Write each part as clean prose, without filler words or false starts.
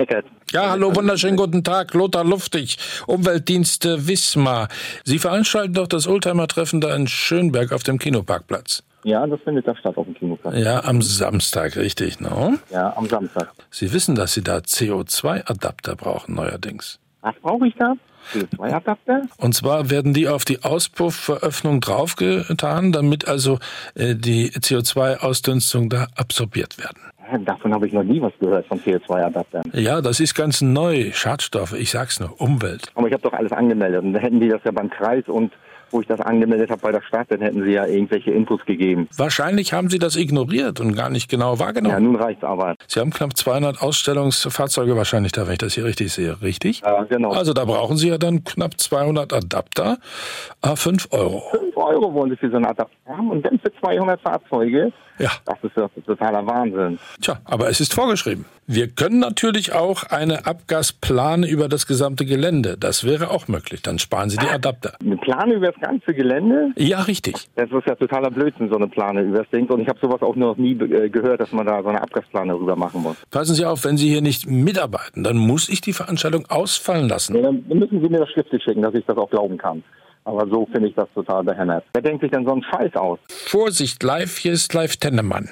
Eckert. Ja, hallo, wunderschönen guten Tag. Lothar Luftig, Umweltdienste Wismar. Sie veranstalten doch das Oldtimer-Treffen da in Schönberg auf dem Kinoparkplatz. Ja, das findet da statt auf dem Kinoplatz. Ja, am Samstag, richtig, ne? Ja, am Samstag. Sie wissen, dass Sie da CO2-Adapter brauchen neuerdings. Was brauche ich da? CO2-Adapter? Und zwar werden die auf die Auspuffveröffnung draufgetan, damit also die CO2-Ausdünstung da absorbiert werden. Davon habe ich noch nie was gehört, von CO2-Adaptern. Ja, das ist ganz neu. Schadstoffe, ich sag's nur, Umwelt. Aber ich habe doch alles angemeldet. Und dann hätten die das ja beim Kreis und wo ich das angemeldet habe bei der Stadt, dann hätten sie ja irgendwelche Infos gegeben. Wahrscheinlich haben Sie das ignoriert und gar nicht genau wahrgenommen. Ja, nun reicht's aber. Sie haben knapp 200 Ausstellungsfahrzeuge wahrscheinlich da, wenn ich das hier richtig sehe, richtig? Ja, genau. Also da brauchen Sie ja dann knapp 200 Adapter, 5 Euro. 5 Euro wollen sie für so einen Adapter haben und dann für 200 Fahrzeuge? Ja. Das ist ja totaler Wahnsinn. Tja, aber es ist vorgeschrieben. Wir können natürlich auch eine Abgasplane über das gesamte Gelände. Das wäre auch möglich. Dann sparen Sie die Adapter. Eine Plane über das ganze Gelände? Ja, richtig. Das ist ja totaler Blödsinn, so eine Plane über das Ding. Und ich habe sowas auch noch nie gehört, dass man da so eine Abgasplane rüber machen muss. Passen Sie auf, wenn Sie hier nicht mitarbeiten, dann muss ich die Veranstaltung ausfallen lassen. Ja, dann müssen Sie mir das schriftlich schicken, dass ich das auch glauben kann. Aber so finde ich das total behämmert. Wer denkt sich denn so einen Scheiß aus? Vorsicht, live, hier ist live Tennemann.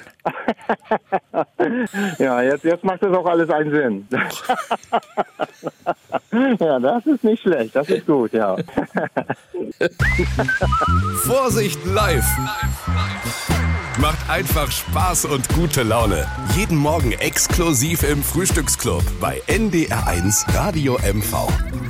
Ja, jetzt macht das auch alles einen Sinn. Ja, das ist nicht schlecht, das ist gut, ja. Vorsicht live! Macht einfach Spaß und gute Laune. Jeden Morgen exklusiv im Frühstücksclub bei NDR1 Radio MV.